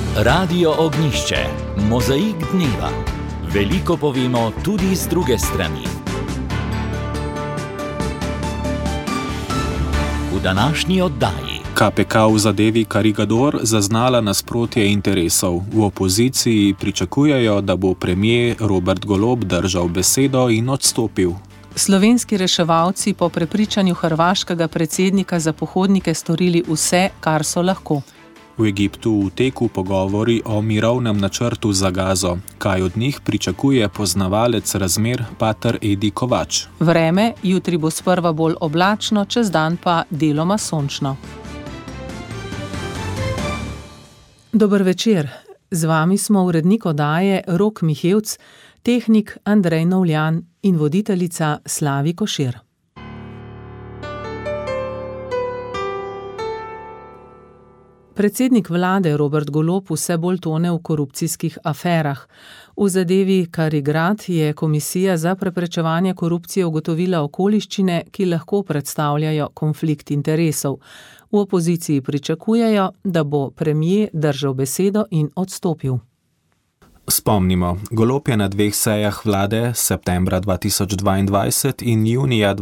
Radio Ognjišče, mozaik dneva. Veliko povemo tudi z druge strani. V današnji oddaji KPK v zadevi Karigador zaznala nasprotje interesov. V opoziciji pričakujejo, da bo premier Robert Golob držal besedo in odstopil. Slovenski reševalci po prepričanju hrvaškega predsednika za pohodnike storili vse, kar so lahko. V Egiptu v teku pogovori o mirovnem načrtu za Gazo. Kaj od njih pričakuje poznavalec razmer pater Edi Kovač? Vreme, jutri bo sprva bolj oblačno, čez dan pa deloma sončno. Dober večer. Z vami smo urednik oddaje Rok Mihevc, tehnik Andrej Novljan in voditeljica Slavi Košir. Predsednik vlade Robert Golob vse bolj tone v korupcijskih aferah. V zadevi Karigrad je Komisija za preprečevanje korupcije ugotovila okoliščine, ki lahko predstavljajo konflikt interesov. V opoziciji pričakujejo, da bo premier držal besedo in odstopil. Spomnimo, Golob je na dveh sejah vlade septembra 2022 in junija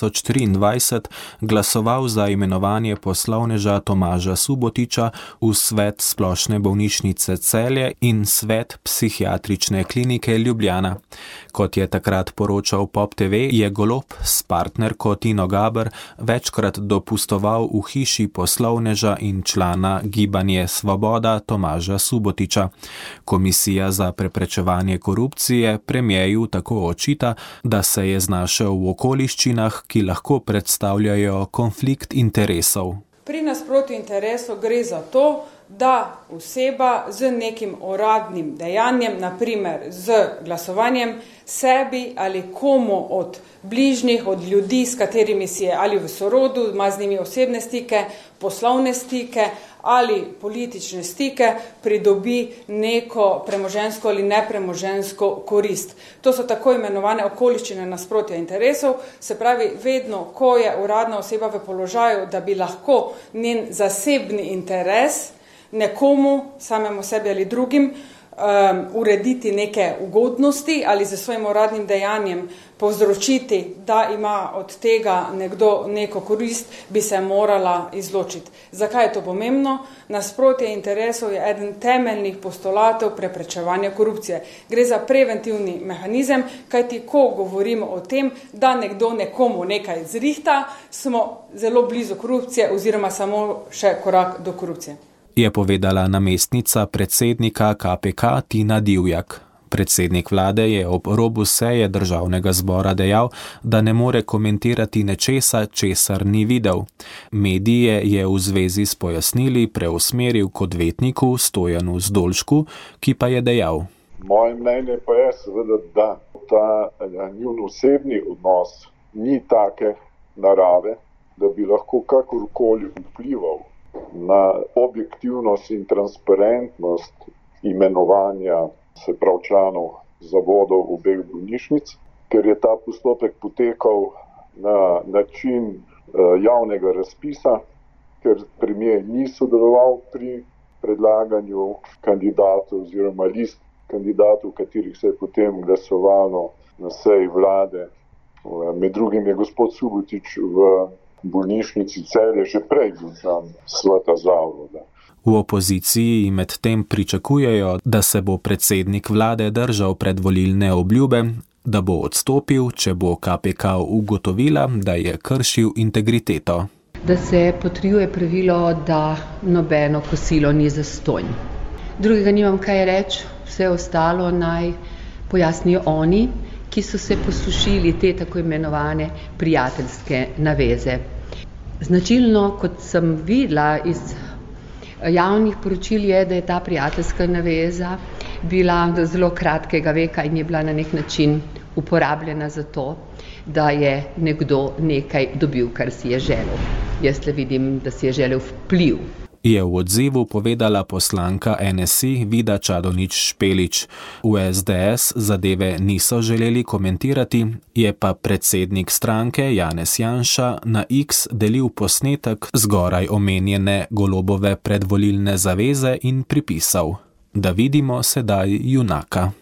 2023 glasoval za imenovanje poslovneža Tomaža Subotiča v svet Splošne bolnišnice Celje in svet Psihiatrične klinike Ljubljana. Kot je takrat poročal Pop TV, je Golob s partnerko Tino Gaber večkrat dopustoval v hiši poslovneža in člana Gibanje Svoboda Tomaža Subotiča. Komisija za preprečevanje korupcije premierju tako očita, da se je znašel v okoliščinah, ki lahko predstavljajo konflikt interesov. Pri nasprotju interesov gre za to, da oseba z nekim uradnim dejanjem, na primer z glasovanjem, sebi ali komu od bližnjih, od ljudi, s katerimi si je ali v sorodu, ima z njimi osebne stike, poslovne stike ali politične stike, pridobi neko premoženjsko ali nepremoženjsko korist. To so tako imenovane okoliščine nasprotja interesov, se pravi, vedno, ko je uradna oseba v položaju, da bi lahko njen zasebni interes nekomu, samemu sebi ali drugim, urediti neke ugodnosti ali za svojim uradnim dejanjem povzročiti, da ima od tega nekdo neko korist, bi se morala izločiti. Zakaj je to pomembno? Nasprotje interesov je eden temeljnih postulatov preprečevanja korupcije. Gre za preventivni mehanizem, kajti ko govorimo o tem, da nekdo nekomu nekaj zrihta, smo zelo blizu korupcije oziroma samo še korak do korupcije. Je povedala namestnica predsednika KPK Tina Divjak. Predsednik vlade je ob robu seje državnega zbora dejal, da ne more komentirati nečesa, česar ni videl. Medije je v zvezi s pojasnili preusmeril k odvetniku Stojanu Zdolšku, ki pa je dejal: Moje mnenje pa je seveda, da ta njun osebni odnos ni take narave, da bi lahko kakorkoli vplival na objektivnost in transparentnost imenovanja se prav članov zavodov obeh bolnišnic, ker je ta postopek potekal na način javnega razpisa, ker premier ni sodeloval pri predlaganju kandidatov oziroma list kandidatov, katerih se je potem glasovalo na seji vlade. Med drugim je gospod Subotič v bolnišnici Celje že prej bil član sveta zavoda. V opoziciji medtem pričakujejo, da se bo predsednik vlade držal predvolilne obljube, da bo odstopil, če bo KPK ugotovila, da je kršil integriteto. Da se potrjuje pravilo, da nobeno kosilo ni zastonj. Drugega nimam kaj reči, vse ostalo naj pojasnijo oni, ki so se poslušili te tako imenovane prijateljske naveze. Značilno, kot sem videla iz javnih poročil, je, da je ta prijateljska naveza bila do zelo kratkega veka in je bila na nek način uporabljena za to, da je nekdo nekaj dobil, kar si je želel. Jaz le vidim, da si je želel vpliv. je v odzivu povedala poslanka NSI Vida Čadonič Špelič. V SDS zadeve niso želeli komentirati, je pa predsednik stranke Janez Janša na X delil posnetek zgoraj omenjene Golobove predvolilne zaveze in pripisal: da vidimo sedaj junaka.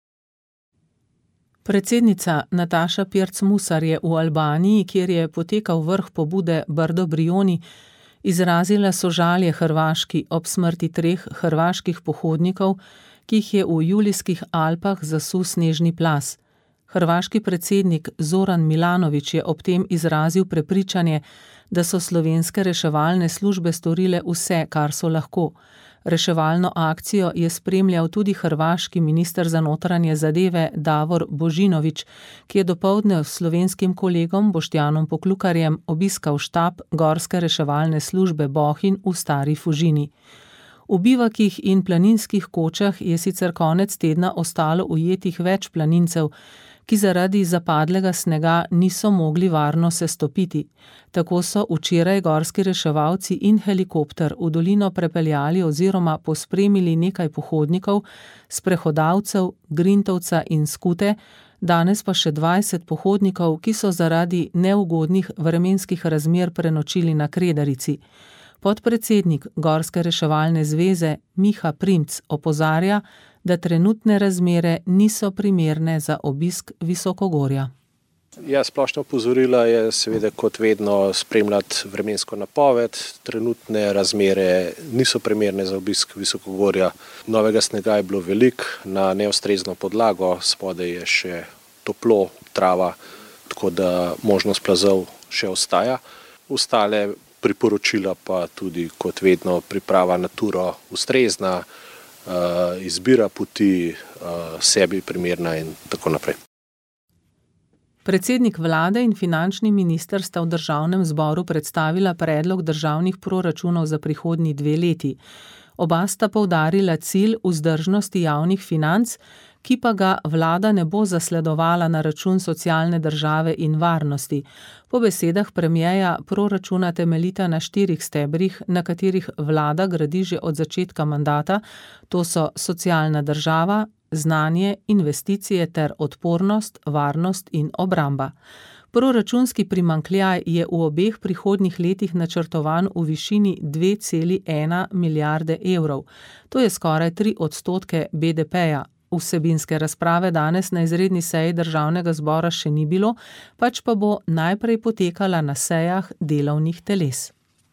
Predsednica Nataša Pirc Musar je v Albaniji, kjer je potekal vrh pobude Brdo Brioni, izrazila sožalje Hrvaški ob smrti 3 hrvaških pohodnikov, ki jih je v Julijskih Alpah zasul snežni plaz. Hrvaški predsednik Zoran Milanović je ob tem izrazil prepričanje, da so slovenske reševalne službe storile vse, kar so lahko. Reševalno akcijo je spremljal tudi hrvaški minister za notranje zadeve Davor Božinović, ki je dopoldne s slovenskim kolegom Boštjanom Poklukarjem obiskal štab gorske reševalne službe Bohinj v Stari Fužini. V bivakih in planinskih kočah je sicer konec tedna ostalo ujetih več planincev, ki zaradi zapadlega snega niso mogli varno sestopiti. Tako so včeraj gorski reševalci in helikopter v dolino prepeljali oziroma pospremili nekaj pohodnikov, sprehodavcev, grintovca in skute, danes pa še 20 pohodnikov, ki so zaradi neugodnih vremenskih razmer prenočili na Kredarici. Podpredsednik Gorske reševalne zveze Miha Primc opozarja, da trenutne razmere niso primerne za obisk Visokogorja. Ja, splošno opozorila je seveda kot vedno spremljati vremensko napoved. Trenutne razmere niso primerne za obisk Visokogorja. Novega snega je bilo veliko, na neustrezno podlago, spodaj je še toplo, trava, tako da možnost plazov še ostaja. Ostale priporočila pa tudi kot vedno priprava na turo ustrezna, izbira poti, sebi primerna in tako naprej. Predsednik vlade in finančni minister sta v državnem zboru predstavila predlog državnih proračunov za prihodnji 2 leti. Oba sta poudarila cilj vzdržnosti javnih financ, ki pa ga vlada ne bo zasledovala na račun socialne države in varnosti. Po besedah premierja proračuna temeljita na 4 stebrih, na katerih vlada gradi že od začetka mandata, to so socialna država, znanje, investicije ter odpornost, varnost in obramba. Proračunski primanjkljaj je v obeh prihodnjih letih načrtovan v višini 2,1 milijarde evrov. To je skoraj 3% BDP-ja. Vsebinske razprave danes na izredni seji državnega zbora še ni bilo, pač pa bo najprej potekala na sejah delovnih teles.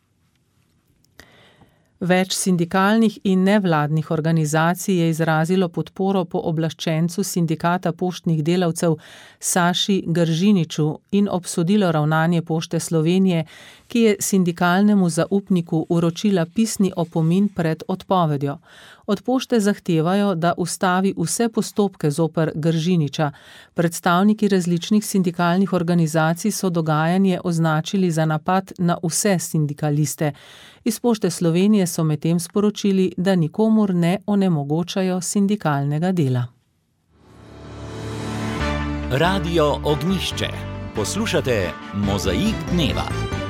Več sindikalnih in nevladnih organizacij je izrazilo podporo pooblaščencu sindikata poštnih delavcev Saši Gržiniču in obsodilo ravnanje Pošte Slovenije, ki je sindikalnemu zaupniku vročila pisni opomin pred odpovedjo. Od pošte zahtevajo, da ustavi vse postopke zoper Gržiniča. Predstavniki različnih sindikalnih organizacij so dogajanje označili za napad na vse sindikaliste. Iz Pošte Slovenije so medtem sporočili, da nikomur ne onemogočajo sindikalnega dela. Radio Ognjišče. Poslušate Mozaik dneva.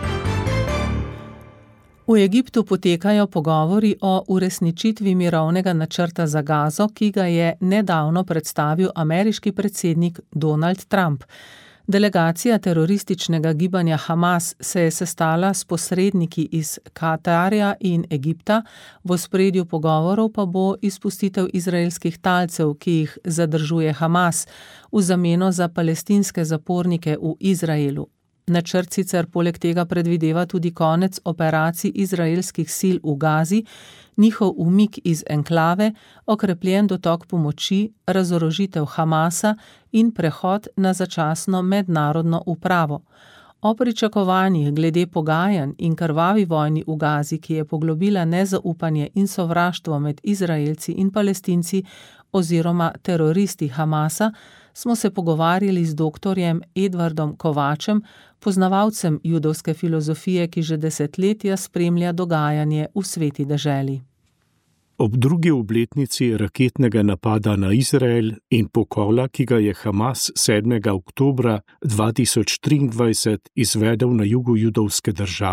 V Egiptu potekajo pogovori o uresničitvi mirovnega načrta za Gazo, ki ga je nedavno predstavil ameriški predsednik Donald Trump. Delegacija terorističnega gibanja Hamas se je sestala s posredniki iz Katarja in Egipta, v ospredju pogovorov pa bo izpustitev izraelskih talcev, ki jih zadržuje Hamas, v zameno za palestinske zapornike v Izraelu. Načrt sicer poleg tega predvideva tudi konec operacij izraelskih sil v Gazi, njihov umik iz enklave, okrepljen dotok pomoči, razorožitev Hamasa in prehod na začasno mednarodno upravo. O pričakovanjih glede pogajanj in krvavi vojni v Gazi, ki je poglobila nezaupanje in sovraštvo med Izraelci in Palestinci oziroma teroristi Hamasa, smo se pogovarjali z doktorjem Edvardom Kovačem, poznavalcem judovske filozofije, ki že desetletja spremlja dogajanje v sveti deželi. Ob drugi obletnici raketnega napada na Izrael in pokola, ki ga je Hamas 7. oktobra 2023 izvedel na jugu judovske države,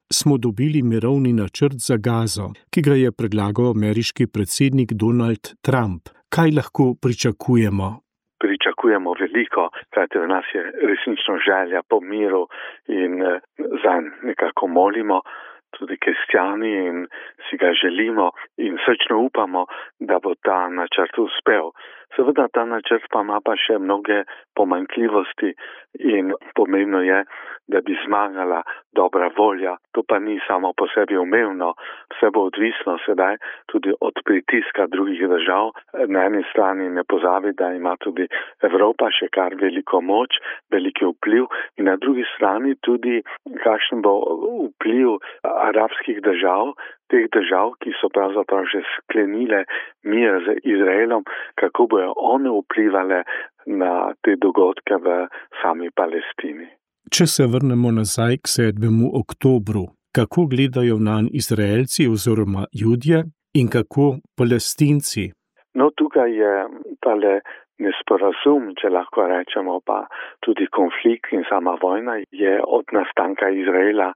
smo dobili mirovni načrt za Gazo, ki ga je predlagal ameriški predsednik Donald Trump. Kaj lahko pričakujemo? Pričakujemo veliko, kajti v nas je resnično želja po miru in zanj nekako molimo, tudi kristjani, in si ga želimo in srčno upamo, da bo ta načrt uspel. Seveda ta načrt pa ima pa še mnoge pomanjkljivosti in pomembno je, da bi zmagala dobra volja. To pa ni samo po sebi umevno, vse bo odvisno sedaj tudi od pritiska drugih držav. Na eni strani ne pozabi, da ima tudi Evropa še kar veliko moč, veliki vpliv, in na drugi strani tudi kakšen bo vpliv arabskih držav, teh držav, ki so pravzaprav že sklenile mir z Izraelom, kako bojo one vplivale na te dogodke v sami Palestini. Če se vrnemo nazaj k 7. oktobru, kako gledajo nanj Izraelci oziroma Judje in kako Palestinci? No, tukaj je tale nesporazum, če lahko rečemo, pa tudi konflikt in sama vojna je od nastanka Izraela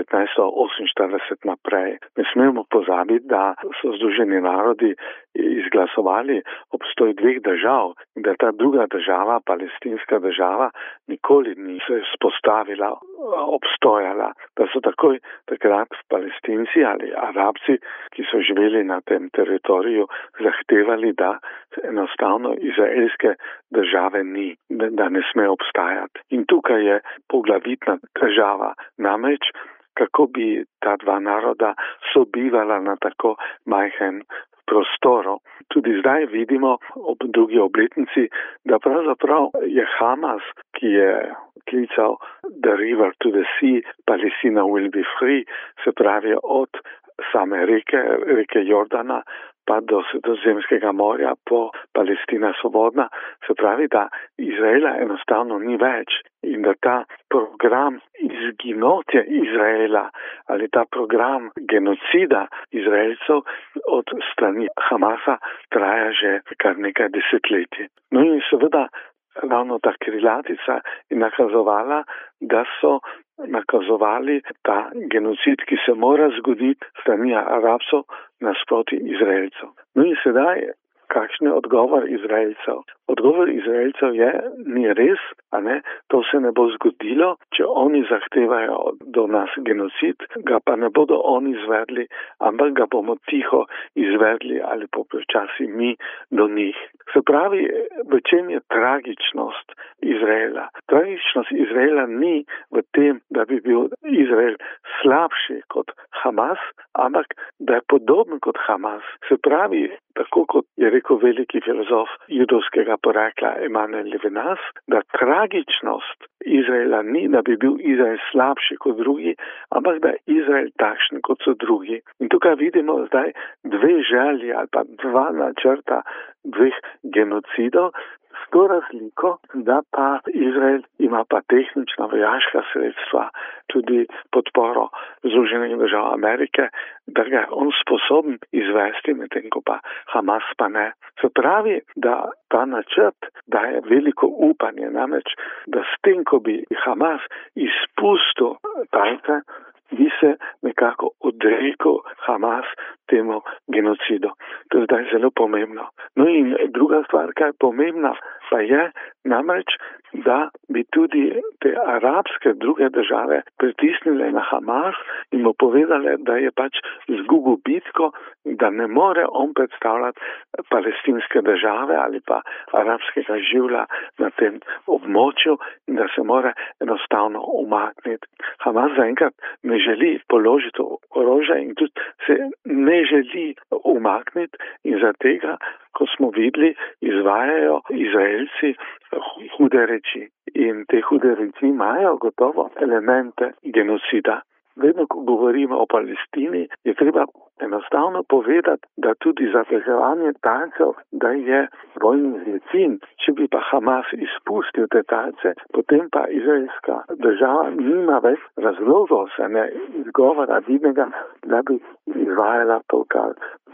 1948 naprej. Ne smemo pozabiti, da so Združeni narodi izglasovali obstoj dveh držav, da ta druga država, palestinska država, nikoli ni se spostavila, obstojala, da so takoj takrat Palestinci ali Arabci, ki so živeli na tem teritoriju, zahtevali, da enostavno izraelske države ni, da ne sme obstajati. In tukaj je poglavitna težava, namreč kako bi ta dva naroda sobivala na tako majhen prostoru. Tudi zdaj vidimo ob drugi obletnici, da pravzaprav je Hamas, ki je klical The River to the Sea, Palestina will be free, se pravi od same reke Jordana pa do Sredozemskega morja, po Palestina svobodna, se pravi, da Izraela enostavno ni več in da ta program izginotja Izraela ali ta program genocida Izraelcev od strani Hamasa traja že kar nekaj desetletij. No in seveda ravno ta krilatica je nakazovala, da so nakazovali ta genocid, ki se mora zgoditi strani Arabcev nasproti Izraelcev. No in sedaj, kakšen je odgovor Izraelcev? Odgovor Izraelcev je, ni res, a ne, to se ne bo zgodilo, če oni zahtevajo do nas genocid, ga pa ne bodo oni izvedli, ampak ga bomo tiho izvedli ali počasi mi do njih. Se pravi, v čem je tragičnost Izraela? Tragičnost Izraela ni v tem, da bi bil Izrael slabši kot Hamas, ampak da je podoben kot Hamas. Se pravi, tako kot je rekel veliki filozof judovskega porekla Emanuel Levinas, da tragičnost Izraela ni, da bi bil Izrael slabši kot drugi, ampak da je Izrael takšen kot so drugi. In tukaj vidimo zdaj dve želje ali pa dva načrta dveh genocidov, s to razliko, da pa Izrael ima pa tehnična vojaška sredstva, tudi podporo Združenih držav Amerike, da ga je on sposoben izvesti, medtem ko pa Hamas pa ne. Se pravi, da ta načrt daje veliko upanje, namreč, da s tem, ko bi Hamas izpustil talce, bi se nekako odrekel Hamas temu genocidu. To je zdaj zelo pomembno. No in druga stvar, kaj je pomembna, pa je namreč, da bi tudi te arabske druge države pritisnile na Hamas in mu povedale, da je pač izgubil bitko, da ne more on predstavljati palestinske države ali pa arabskega življa na tem območju in da se mora enostavno umakniti. Hamas zaenkrat ne želi položiti orožja in tudi se ne želi umakniti in za tega, ko smo videli, izvajajo Izraelci hude reči. In te hude reči imajo gotovo elemente genocida. Vedno, ko govorimo o Palestini, je treba enostavno povedati, da tudi zadrževanje talcev, da je vojni zločin. Če bi pa Hamas izpustil te talce, potem pa izraelska država nima več razlogov, se ne izgovora vidnega, da bi izvajala to, kar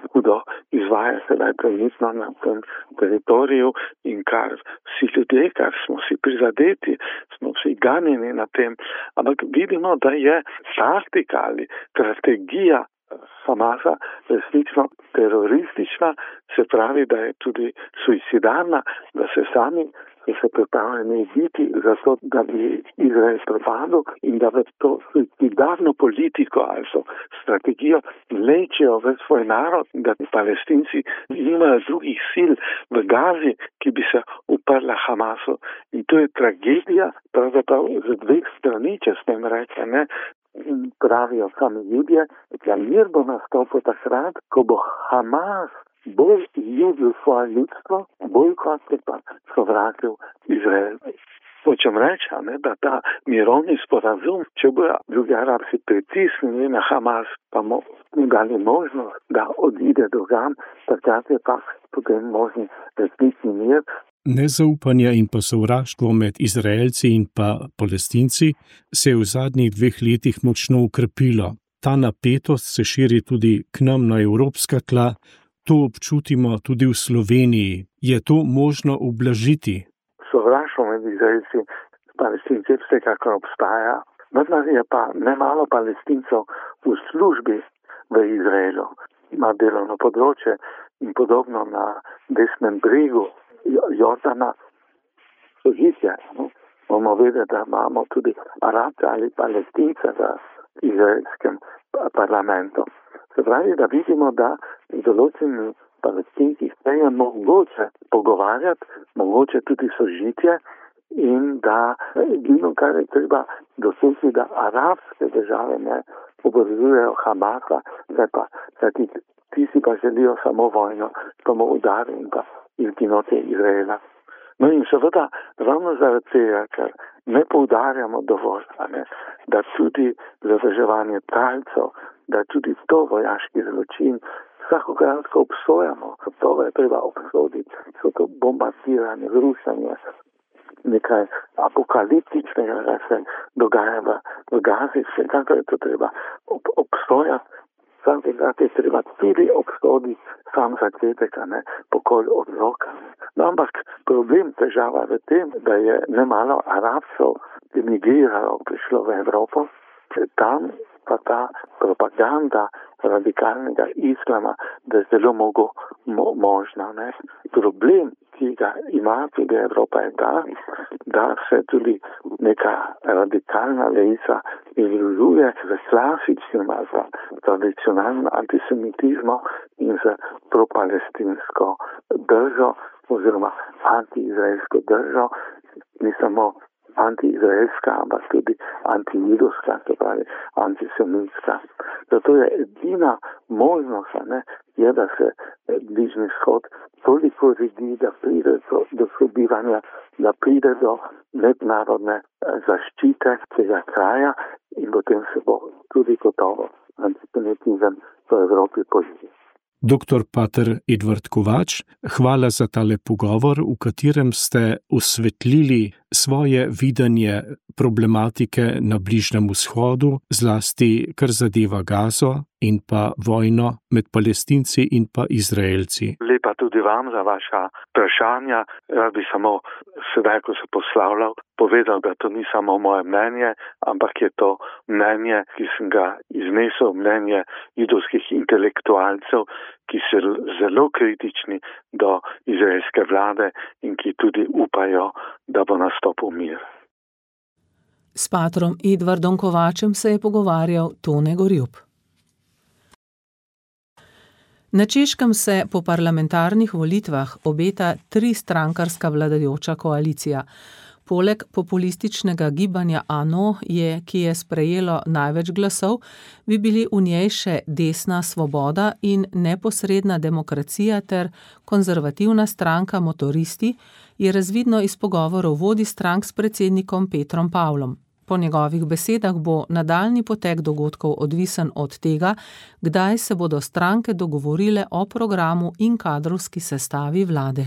hudo izvaja sedaj trenutno na tem teritoriju in kar vsi ljudje, kar smo si prizadeti, smo vsi ganjeni na tem, ampak vidimo, da je taktika ali strategija Hamasa resnično teroristična, se pravi, da je tudi suicidarna, da se sami se pripravljeni biti zato, da bi Izrael propadel in da v to suicidarno politiko, also strategijo vlečejo v svoj narod, da Palestinci nimajo drugih sil v Gazi, ki bi se uprla Hamasu. In to je tragedija, pravzaprav z dveh strani, če smem reči, ne? Pravijo sami Judje, da mir bo nastopil takrat, ko bo Hamas bolj ljubil svoje ljudstvo, bolj kot se pa sovražil Izrael. Hočem reči, da ta mirovni sporazum, če bodo drugi Arabci pritisnili na Hamas, pa mu dali možnost, da odide drugam, takrat je pa potem možni resnični mir. Nezaupanje in pa sovraštvo med Izraelci in pa Palestinci se je v zadnjih 2 letih močno ukrepilo. Ta napetost se širi tudi k nam na evropska tla. To občutimo tudi v Sloveniji. Je to možno ublažiti? Sovraštvo med Izraelci in Palestinci vsekakor obstaja, vendar je pa nemalo Palestincev v službi v Izraelu. Ima delovno področje in podobno na desnem bregu Jordana sožitje. Bomo vedeli, da imamo tudi Arabce ali Palestince v izraelskem parlamentu. Se pravi, da vidimo, da določeni Palestinci se je mogoče pogovarjati, mogoče tudi sožitje in da edino, kar je treba doseči, da arabske države ne obožujejo Hamasa, ti si pa želijo samo vojno, samo udar in pa izginotje Izraela. No in seveda, ravno zaradi tega, ker ne poudarjamo dovolj, da tudi zadrževanje talcev, da tudi to vojaški zločin vsakokratko obsojamo. To je treba obsoditi. So to bombardiranje, rušenje, nekaj apokaliptičnega, da se dogaja v Gazi. Vsekakor je to treba obsojati. Vsakokrat je treba tudi obsoditi sam začetek, pokol od roka. No, ampak problem, težava v tem, da je nemalo Arabcev emigriralo, prišlo v Evropo, tam pa ta propaganda radikalnega islama, da je zelo možna. Problem, ki ga ima tudi Evropa, je da se tudi neka radikalna levica izružuje z klasičnim, tradicionalnim antisemitizmom in z propalestinsko držo oziroma antiizraelsko držo, ni samo antiizraelska, ampak tudi antijudovska, se pravi antisemitska. Zato je edina možnost, je, da se Bližnji vzhod toliko redi, da pride do sobivanja, da pride do mednarodne zaščite tega kraja in potem se bo tudi gotovo antisemitizem v Evropi poživil. Dr. pater Edvard Kovač, hvala za tale pogovor, v katerem ste osvetlili svoje videnje problematike na Bližnjem vzhodu, zlasti kar zadeva Gazo in pa vojno med Palestinci in pa Izraelci. Lepa tudi vam za vaša vprašanja. Rad bi samo sedaj, ko se poslavljal, povedal, da to ni samo moje mnenje, ampak je to mnenje, ki sem ga iznesel, mnenje judovskih intelektualcev, ki so zelo kritični do izraelske vlade in ki tudi upajo, da bo nastopil mir. S patrom Edvardom Kovačem se je pogovarjal Tone Gorjup. Na Češkem se po parlamentarnih volitvah obeta 3-strankarska vladajoča koalicija. Poleg populističnega gibanja ANO, ki je sprejelo največ glasov, bi bili v njej še Desna Svoboda in Neposredna demokracija ter konzervativna stranka Motoristi, je razvidno iz pogovorov vodij strank s predsednikom Petrom Pavlom. Po njegovih besedah bo nadaljnji potek dogodkov odvisen od tega, kdaj se bodo stranke dogovorile o programu in kadrovski sestavi vlade.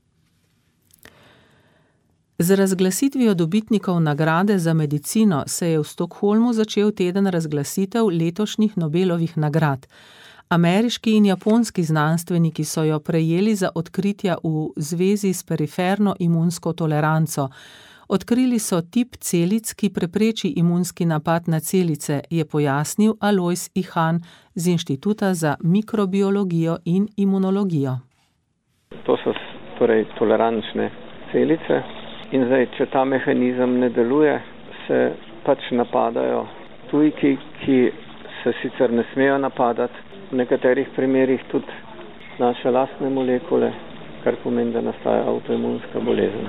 Z razglasitvijo dobitnikov nagrade za medicino se je v Stockholmu začel teden razglasitev letošnjih Nobelovih nagrad. Ameriški in japonski znanstveniki so jo prejeli za odkritja v zvezi s periferno imunsko toleranco. Odkrili so tip celic, ki prepreči imunski napad na celice, je pojasnil Alojz Ihan z Inštituta za mikrobiologijo in imunologijo. To so torej tolerančne celice in zdaj, če ta mehanizem ne deluje, se pač napadajo tujki, ki se sicer ne smejo napadati, v nekaterih primerih tudi naše lastne molekule, kar pomeni, da nastaja avtoimunska bolezen.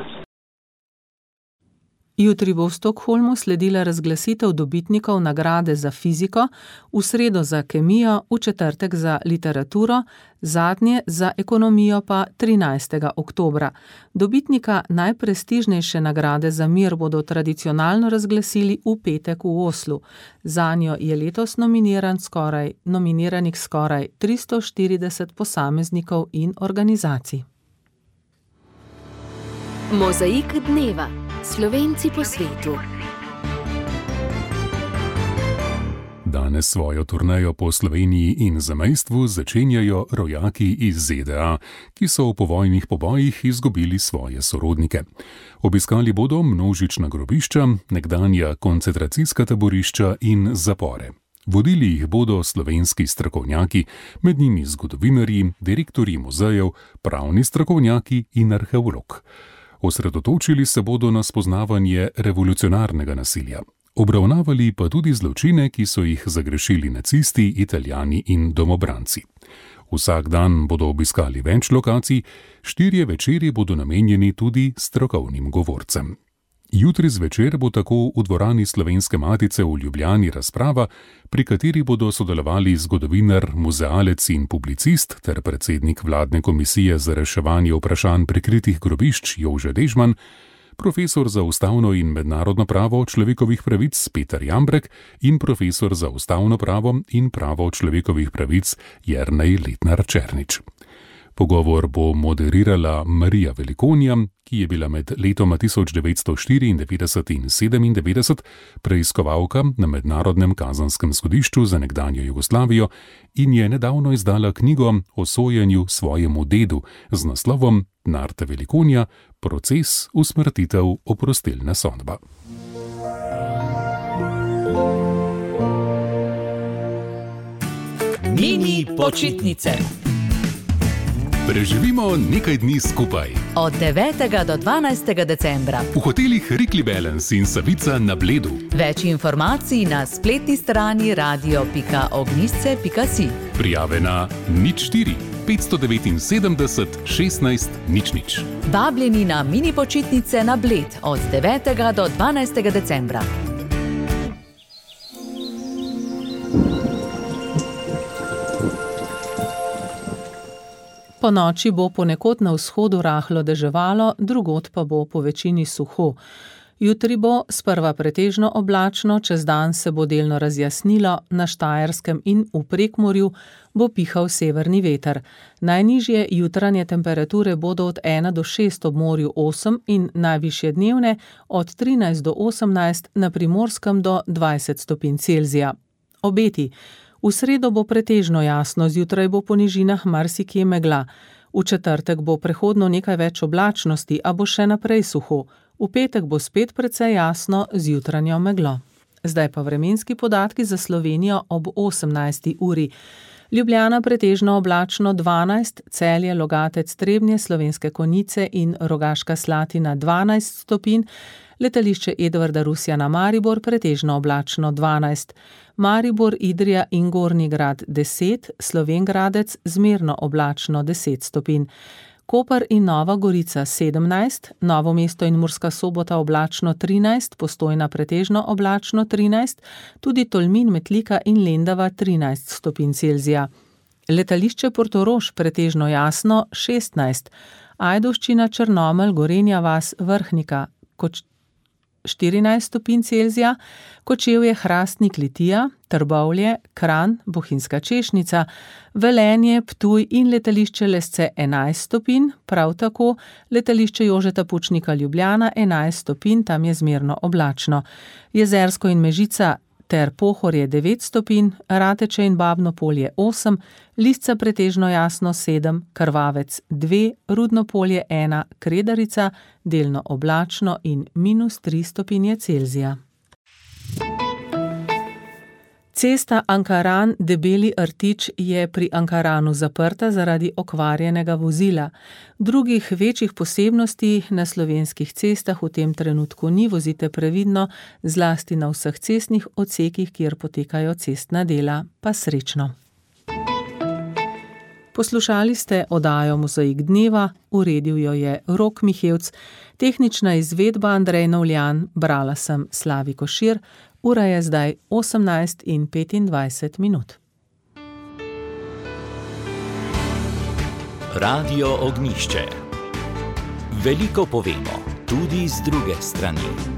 Jutri bo v Stockholmu sledila razglasitev dobitnikov nagrade za fiziko, v sredo za kemijo, v četrtek za literaturo, zadnje za ekonomijo pa 13. oktobra. Dobitnika najprestižnejše nagrade za mir bodo tradicionalno razglasili v petek v Oslu. Zanjo je letos nominiranih skoraj 340 posameznikov in organizacij. Mozaik dneva. Slovenci po svetu. Danes svojo turnejo po Sloveniji in zamejstvu začenjajo rojaki iz ZDA, ki so v povojnih pobojih izgubili svoje sorodnike. Obiskali bodo množična grobišča, nekdanja koncentracijska taborišča in zapore. Vodili jih bodo slovenski strokovnjaki, med njimi zgodovinarji, direktorji muzejev, pravni strokovnjaki in arheolog. Osredotočili se bodo na spoznavanje revolucionarnega nasilja. Obravnavali pa tudi zločine, ki so jih zagrešili nacisti, Italijani in domobranci. Vsak dan bodo obiskali več lokacij, 4 večeri bodo namenjeni tudi strokovnim govorcem. Jutri zvečer bo tako v dvorani Slovenske matice v Ljubljani razprava, pri kateri bodo sodelovali zgodovinar, muzealec in publicist ter predsednik vladne komisije za reševanje vprašanj prikritih grobišč Jože Dežman, profesor za ustavno in mednarodno pravo človekovih pravic Peter Jambrek in profesor za ustavno pravo in pravo človekovih pravic Jernej Letnar Černič. Pogovor bo moderirala Marija Velikonja, ki je bila med letoma 1994 in 1997 preiskovalka na Mednarodnem kazanskem sodišču za nekdanjo Jugoslavijo in je nedavno izdala knjigo o sojenju svojemu dedu z naslovom Narta Velikonja, proces, usmrtitev, oprostilna sodba. Mini počitnice. Preživimo nekaj dni skupaj. Od 9. do 12. decembra. V hotelih Rikli Balance in Savica na Bledu. Več informacij na spletni strani radio.ognjišče.si. Prijave na 04 579 16 00. Vabljeni na mini počitnice na Bled od 9. do 12. decembra. Po noči bo ponekod na vzhodu rahlo deževalo, drugod pa bo po večini suho. Jutri bo sprva pretežno oblačno, čez dan se bo delno razjasnilo, na Štajerskem in v Prekmurju bo pihal severni veter. Najnižje jutranje temperature bodo od 1 do 6 ob morju 8 in najvišje dnevne od 13 do 18, na Primorskem do 20 stopinj Celzija. Obeti. V sredo bo pretežno jasno, zjutraj bo po nižinah marsikje megla. V četrtek bo prehodno nekaj več oblačnosti, a bo še naprej suho. V petek bo spet precej jasno z jutranjo meglo. Zdaj pa vremenski podatki za Slovenijo ob 18. uri. Ljubljana pretežno oblačno 12, Celje, Logatec, Trebnje, Slovenske Konjice in Rogaška Slatina 12 stopinj, letališče Edvarda Rusjana Maribor pretežno oblačno 12, Maribor, Idrija in Gornji Grad 10, Slovenj Gradec zmerno oblačno 10 stopinj, Koper in Nova Gorica 17, Novo mesto in Murska Sobota oblačno 13, Postojna pretežno oblačno 13, tudi Tolmin, Metlika in Lendava 13 stopinj Celzija. Letališče Portorož pretežno jasno 16, Ajdovščina, Črnomelj, Gorenja vas, Vrhnika 14 stopinj Celzija, Kočevje, Hrastnik, Litija, Trbovlje, Kranj, Bohinjska Češnica, Velenje, Ptuj in letališče Lesce 11 stopinj, prav tako letališče Jožeta Pučnika Ljubljana 11 stopinj, tam je zmerno oblačno. Jezersko in Mežica ter Pohorje 9 stopinj, Rateče in Babno Polje 8, Lisca pretežno jasno 7, Krvavec 2, Rudno Polje 1, Kredarica delno oblačno in -3 stopinje Celzija. Cesta Ankaran-Debeli Rtič je pri Ankaranu zaprta zaradi okvarjenega vozila. Drugih večjih posebnosti na slovenskih cestah v tem trenutku ni, vozite previdno, zlasti na vseh cestnih odsekih, kjer potekajo cestna dela, pa srečno. Poslušali ste oddajo Mozaik dneva, uredil jo je Rok Mihevc, tehnična izvedba Andrej Novljan, brala sem Slavi Košir. Ura je zdaj 18:25. Radio Ognjišče. Veliko povemo, tudi z druge strani.